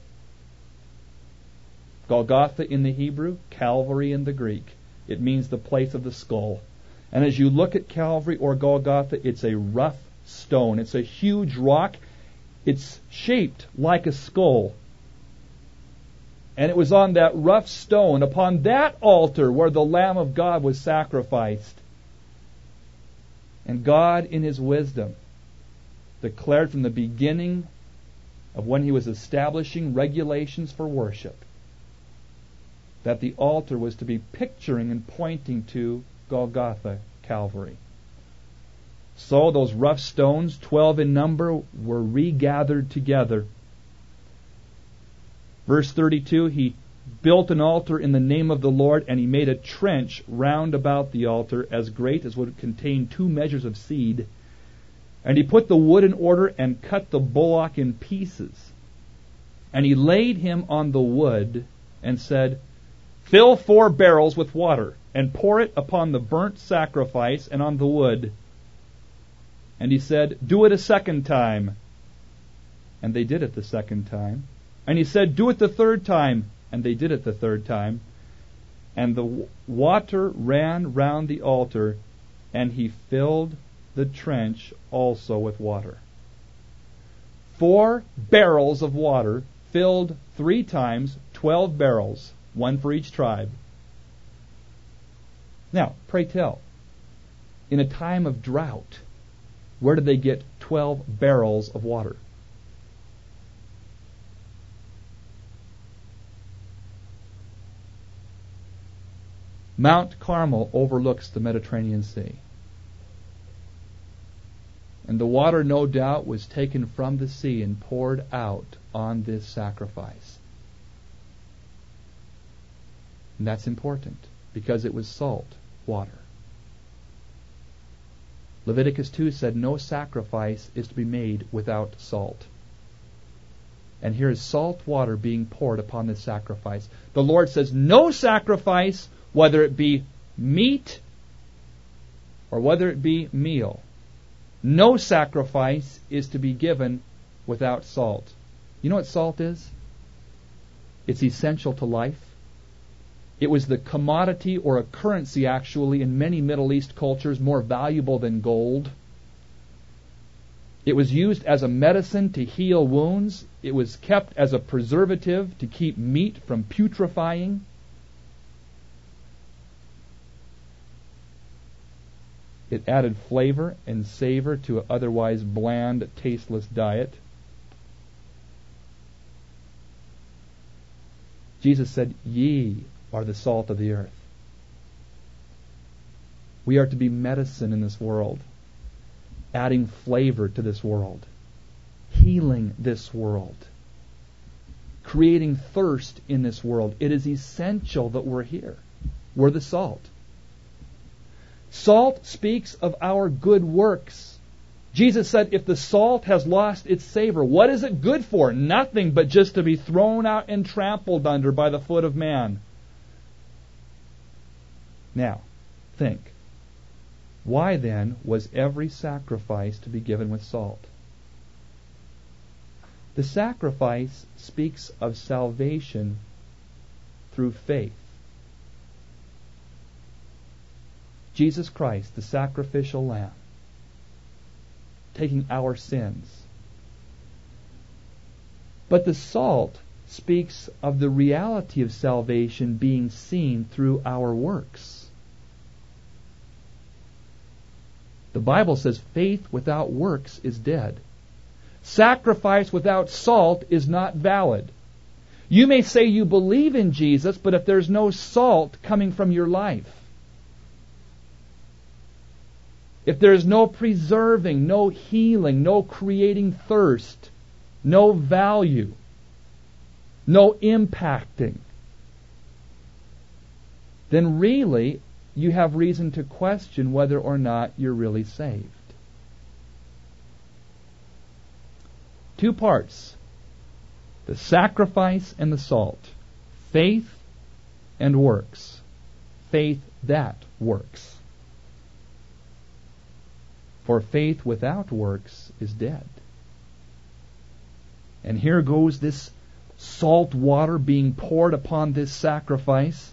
Golgotha in the Hebrew, Calvary in the Greek. It means the place of the skull. And as you look at Calvary or Golgotha, it's a rough stone. It's a huge rock. It's shaped like a skull. And it was on that rough stone, upon that altar, where the Lamb of God was sacrificed. And God, in His wisdom, declared from the beginning of when He was establishing regulations for worship that the altar was to be picturing and pointing to Golgotha, Calvary. So those rough stones, 12 in number, were regathered together. Verse 32, he built an altar in the name of the Lord, and he made a trench round about the altar as great as would contain 2 measures of seed. And he put the wood in order and cut the bullock in pieces. And he laid him on the wood and said, "Fill 4 barrels with water, and pour it upon the burnt sacrifice and on the wood." And he said, "Do it a second time." And they did it the second time. And he said, "Do it the third time." And they did it the third time. And the water ran round the altar, and he filled the trench also with water. 4 barrels of water filled 3 times, 12 barrels, 1 for each tribe. Now, pray tell, in a time of drought, where did they get 12 barrels of water? Mount Carmel overlooks the Mediterranean Sea. And the water, no doubt, was taken from the sea and poured out on this sacrifice. And that's important, because it was salt water. Leviticus 2 said no sacrifice is to be made without salt. And here is salt water being poured upon this sacrifice. The Lord says no sacrifice, whether it be meat or whether it be meal, no sacrifice is to be given without salt. You know what salt is? It's essential to life. It was the commodity or a currency, actually, in many Middle East cultures, more valuable than gold. It was used as a medicine to heal wounds. It was kept as a preservative to keep meat from putrefying. It added flavor and savor to an otherwise bland, tasteless diet. Jesus said, "Ye are the salt of the earth." We are to be medicine in this world, adding flavor to this world, healing this world, creating thirst in this world. It is essential that we're here. We're the salt. Salt speaks of our good works. Jesus said, if the salt has lost its savor, what is it good for? Nothing but just to be thrown out and trampled under by the foot of man. Now, think. Why then was every sacrifice to be given with salt? The sacrifice speaks of salvation through faith. Jesus Christ, the sacrificial lamb, taking our sins. But the salt speaks of the reality of salvation being seen through our works. The Bible says faith without works is dead. Sacrifice without salt is not valid. You may say you believe in Jesus, but if there's no salt coming from your life, if there's no preserving, no healing, no creating thirst, no value, no impacting, then really you have reason to question whether or not you're really saved. Two parts: the sacrifice and the salt, faith and works, faith that works. For faith without works is dead. And here goes this salt water being poured upon this sacrifice.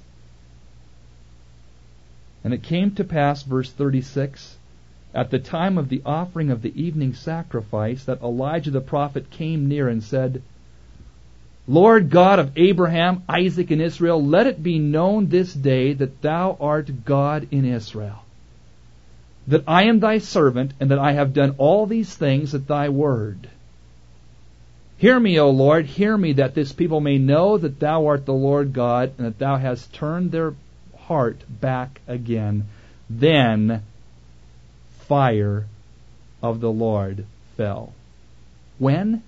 And it came to pass, verse 36, at the time of the offering of the evening sacrifice, that Elijah the prophet came near and said, Lord God of Abraham, Isaac, and Israel, let it be known this day that thou art God in Israel, that I am thy servant, and that I have done all these things at thy word. Hear me, O Lord, hear me, that this people may know that thou art the Lord God, and that thou hast turned their heart back again. Then fire of the Lord fell. When?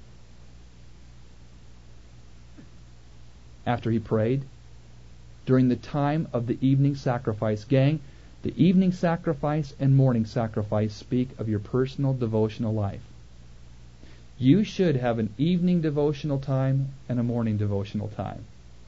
After he prayed. During the time of the evening sacrifice. Gang, the evening sacrifice and morning sacrifice speak of your personal devotional life. You should have an evening devotional time and a morning devotional time.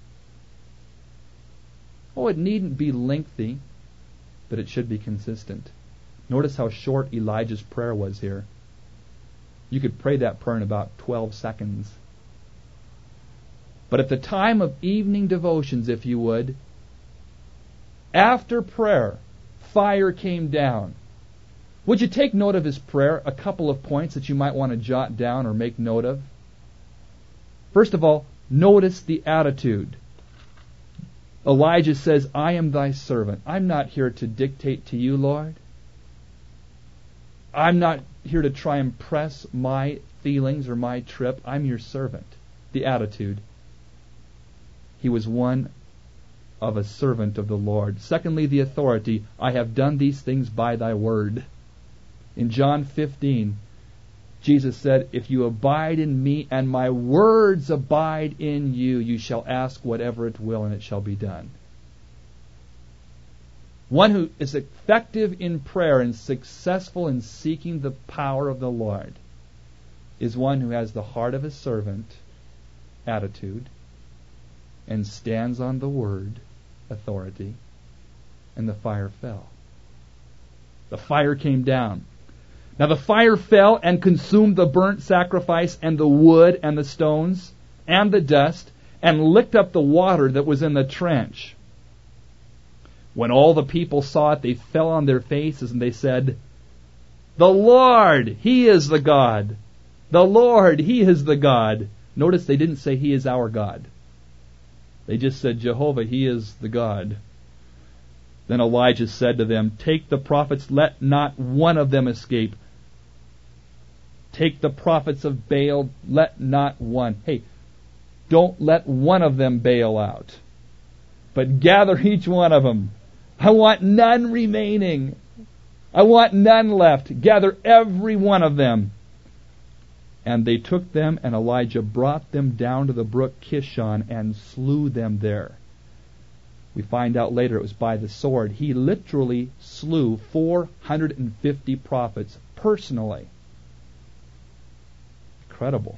Oh, it needn't be lengthy, but it should be consistent. Notice how short Elijah's prayer was here. You could pray that prayer in about 12 seconds. But at the time of evening devotions, if you would, after prayer, fire came down. Would you take note of his prayer? A couple of points that you might want to jot down or make note of. First of all, notice the attitude. Elijah says, I am thy servant. I'm not here to dictate to you, Lord. I'm not here to try and press my feelings or my trip. I'm your servant. The attitude. He was one of a servant of the Lord. Secondly, the authority. I have done these things by thy word. In John 15, Jesus said, if you abide in me and my words abide in you, you shall ask whatever it will and it shall be done. One who is effective in prayer and successful in seeking the power of the Lord is one who has the heart of a servant, attitude, and stands on the word, authority, and the fire fell. The fire came down. Now the fire fell and consumed the burnt sacrifice and the wood and the stones and the dust and licked up the water that was in the trench. When all the people saw it, they fell on their faces and they said, the Lord, He is the God. The Lord, He is the God. Notice they didn't say He is our God. They just said, Jehovah, He is the God. Then Elijah said to them, take the prophets, let not one of them escape. Take the prophets of Baal, let not one. Hey, don't let one of them bail out. But gather each one of them. I want none remaining. I want none left. Gather every one of them. And they took them, and Elijah brought them down to the brook Kishon and slew them there. We find out later it was by the sword. He literally slew 450 prophets personally. Incredible.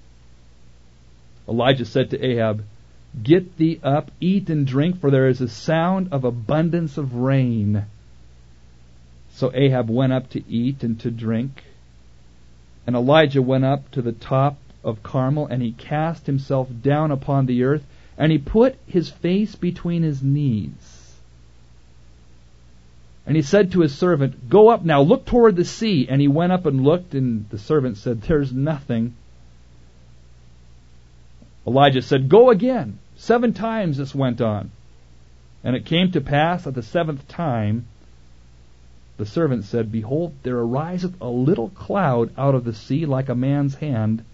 Elijah said to Ahab, get thee up, eat and drink, for there is a sound of abundance of rain. So Ahab went up to eat and to drink. And Elijah went up to the top of Carmel, and he cast himself down upon the earth, and he put his face between his knees. And he said to his servant, go up now, look toward the sea. And he went up and looked, and the servant said, there's nothing. Elijah said, go again. 7 times this went on. And it came to pass at the 7th time, the servant said, behold, there ariseth a little cloud out of the sea like a man's hand.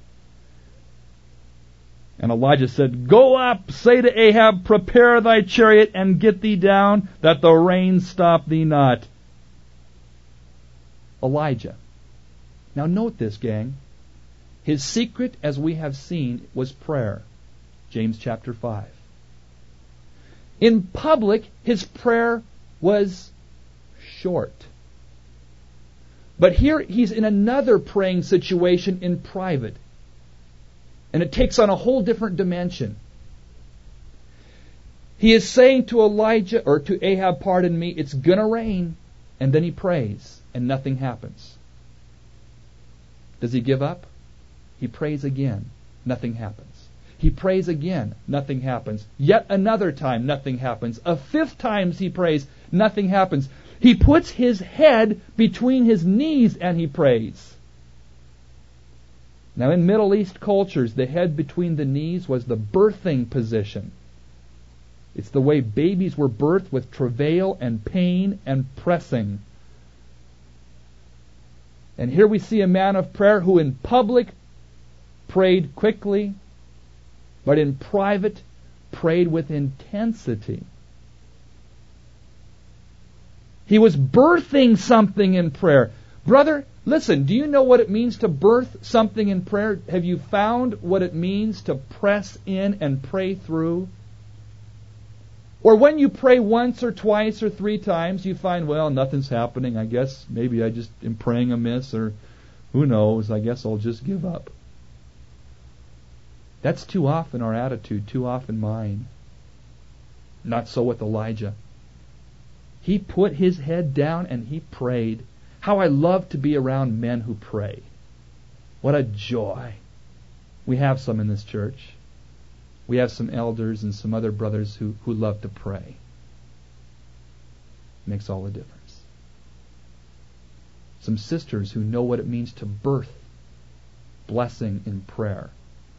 And Elijah said, go up, say to Ahab, prepare thy chariot and get thee down, that the rain stop thee not. Elijah. Now note this, gang. His secret, as we have seen, was prayer. James chapter 5. In public, his prayer was short. But here he's in another praying situation in private. And it takes on a whole different dimension. He is saying to Elijah, or to Ahab, pardon me, it's going to rain. And then he prays, and nothing happens. Does he give up? He prays again. Nothing happens. He prays again. Nothing happens. Yet another time, nothing happens. A fifth time he prays. Nothing happens. He puts his head between his knees and he prays. Now in Middle East cultures, the head between the knees was the birthing position. It's the way babies were birthed, with travail and pain and pressing. And here we see a man of prayer who in public prayed quickly, but in private prayed with intensity. He was birthing something in prayer. Brother, listen, do you know what it means to birth something in prayer? Have you found what it means to press in and pray through? Or when you pray once or twice or three times, you find, well, nothing's happening. I guess maybe I just am praying amiss, or who knows, I guess I'll just give up. That's too often our attitude, too often mine. Not so with Elijah. He put his head down and he prayed. How I love to be around men who pray. What a joy. We have some in this church. We have some elders and some other brothers who love to pray. Makes all the difference. Some sisters who know what it means to birth blessing in prayer.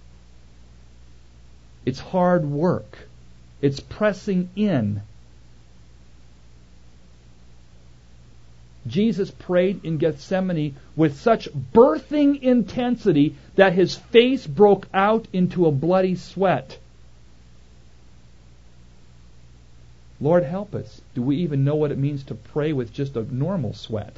It's hard work. It's pressing in. Jesus prayed in Gethsemane with such birthing intensity that his face broke out into a bloody sweat. Lord, help us. Do we even know what it means to pray with just a normal sweat?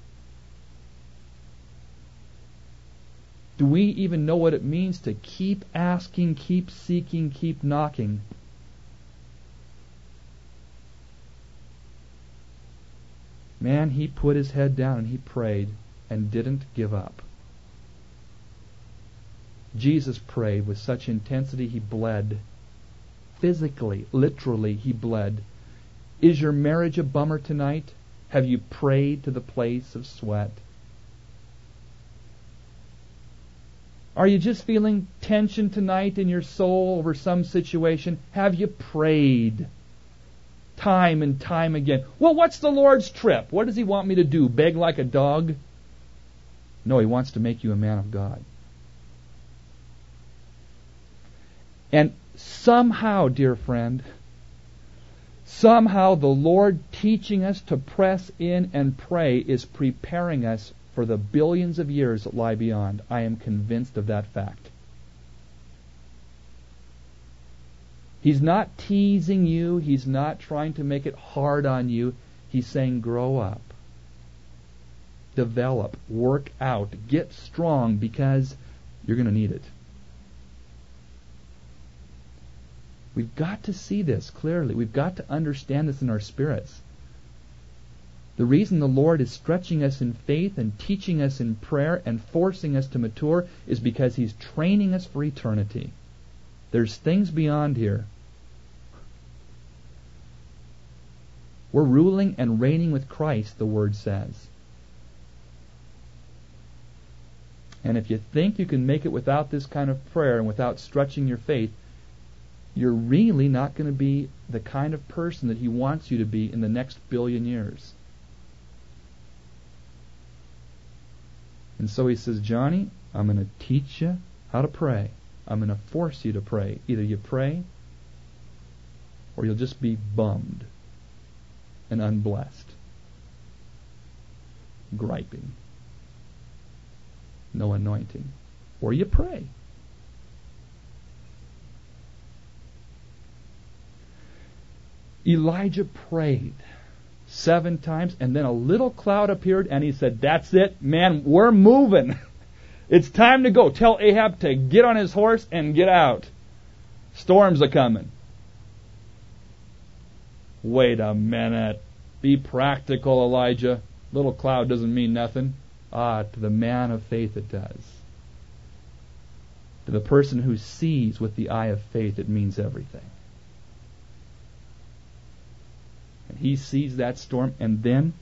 Do we even know what it means to keep asking, keep seeking, keep knocking? Man, he put his head down and he prayed and didn't give up. Jesus prayed with such intensity he bled. Physically, literally, he bled. Is your marriage a bummer tonight? Have you prayed to the place of sweat? Are you just feeling tension tonight in your soul over some situation? Have you prayed? Time and time again. Well, what's the Lord's trip? What does he want me to do? Beg like a dog? No, he wants to make you a man of God. And somehow, dear friend, somehow the Lord teaching us to press in and pray is preparing us for the billions of years that lie beyond. I am convinced of that fact. He's not teasing you. He's not trying to make it hard on you. He's saying, grow up. Develop. Work out. Get strong, because you're going to need it. We've got to see this clearly. We've got to understand this in our spirits. The reason the Lord is stretching us in faith and teaching us in prayer and forcing us to mature is because He's training us for eternity. There's things beyond here. We're ruling and reigning with Christ, the Word says. And if you think you can make it without this kind of prayer and without stretching your faith, you're really not going to be the kind of person that He wants you to be in the next billion years. And so He says, Johnny, I'm going to teach you how to pray. I'm going to force you to pray. Either you pray, or you'll just be bummed and unblessed. Griping. No anointing. Or you pray. Elijah prayed 7 times, and then a little cloud appeared, and he said, "That's it, man, we're moving. It's time to go. Tell Ahab to get on his horse and get out. Storms are coming." Wait a minute. Be practical, Elijah. Little cloud doesn't mean nothing. To the man of faith it does. To the person who sees with the eye of faith, it means everything. And he sees that storm, and then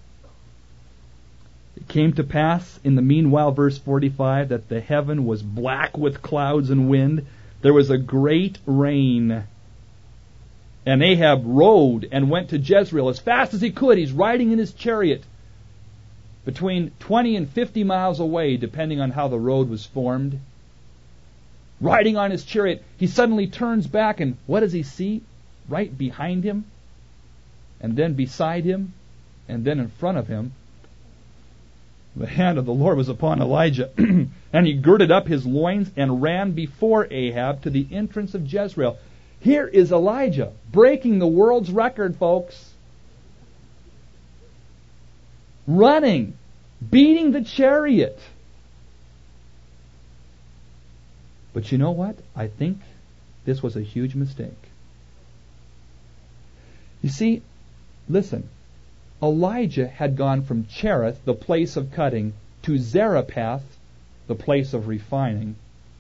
it came to pass in the meanwhile, verse 45, that the heaven was black with clouds and wind. There was a great rain. And Ahab rode and went to Jezreel as fast as he could. He's riding in his chariot between 20 and 50 miles away, depending on how the road was formed. Riding on his chariot, he suddenly turns back, and what does he see? Right behind him, and then beside him, and then in front of him, the hand of the Lord was upon Elijah, and he girded up his loins and ran before Ahab to the entrance of Jezreel. Here is Elijah, breaking the world's record, folks. Running, beating the chariot. But you know what? I think this was a huge mistake. You see, listen, Elijah had gone from Cherith, the place of cutting, to Zarephath, the place of refining,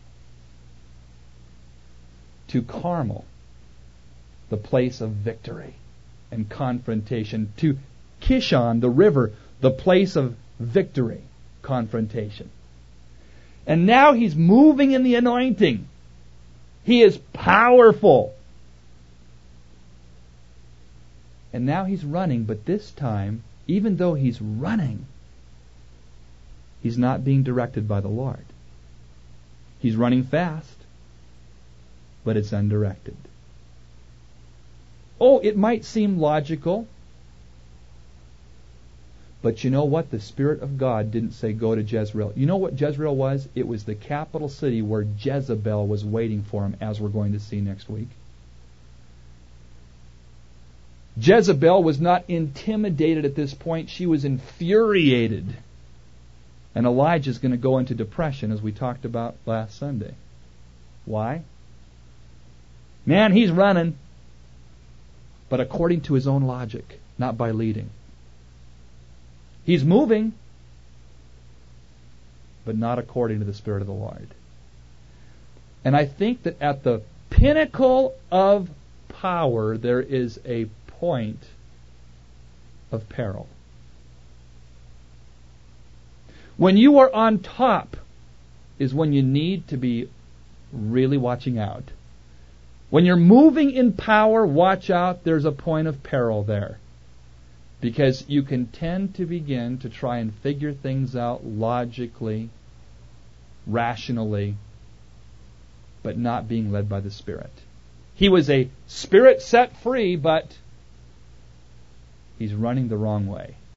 to Carmel, the place of victory and confrontation, to Kishon, the river, the place of victory, confrontation. And now he's moving in the anointing. He is powerful. And now he's running, but this time, even though he's running, he's not being directed by the Lord. He's running fast, but it's undirected. Oh, it might seem logical, but you know what? The Spirit of God didn't say go to Jezreel. You know what Jezreel was? It was the capital city where Jezebel was waiting for him, as we're going to see next week. Jezebel was not intimidated at this point. She was infuriated. And Elijah's going to go into depression, as we talked about last Sunday. Why? Man, he's running, but according to his own logic, not by leading. He's moving, but not according to the Spirit of the Lord. And I think that at the pinnacle of power, there is a point of peril. When you are on top is when you need to be really watching out. When you're moving in power, watch out, there's a point of peril there. Because you can tend to begin to try and figure things out logically, rationally, but not being led by the Spirit. He was a spirit set free, but he's running the wrong way.